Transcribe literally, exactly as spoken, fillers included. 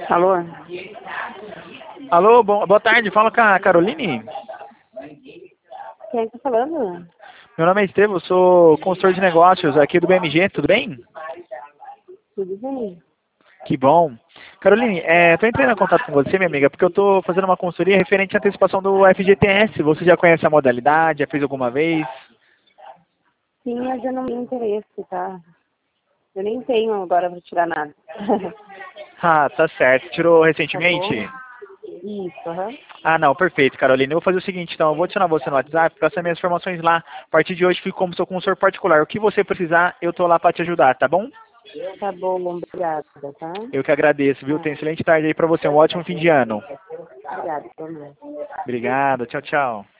Alô? Alô, bom, boa tarde, fala com a Caroline. Quem está falando? Meu nome é Estevam, sou consultor de negócios aqui do B M G, tudo bem? Tudo bem? Que bom. Caroline, estou entrando em contato com você, minha amiga, porque eu estou fazendo uma consultoria referente à antecipação do F G T S. Você já conhece a modalidade? Já fez alguma vez? Sim, mas eu não me interesso, tá? Eu nem tenho agora para tirar nada. Ah, tá certo. Tirou Tá bom? recentemente? Isso, aham. Ah, não, perfeito, Caroline. Eu vou fazer o seguinte, então, eu vou adicionar você no WhatsApp, passar minhas informações lá. A partir de hoje, fico como seu consultor particular. O que você precisar, eu tô lá para te ajudar, tá bom? Tá bom, obrigada, tá? Eu que agradeço, viu? Tenha Ah, excelente tarde aí para você. Um ótimo fim de ano. obrigada também. Obrigado, tchau, tchau.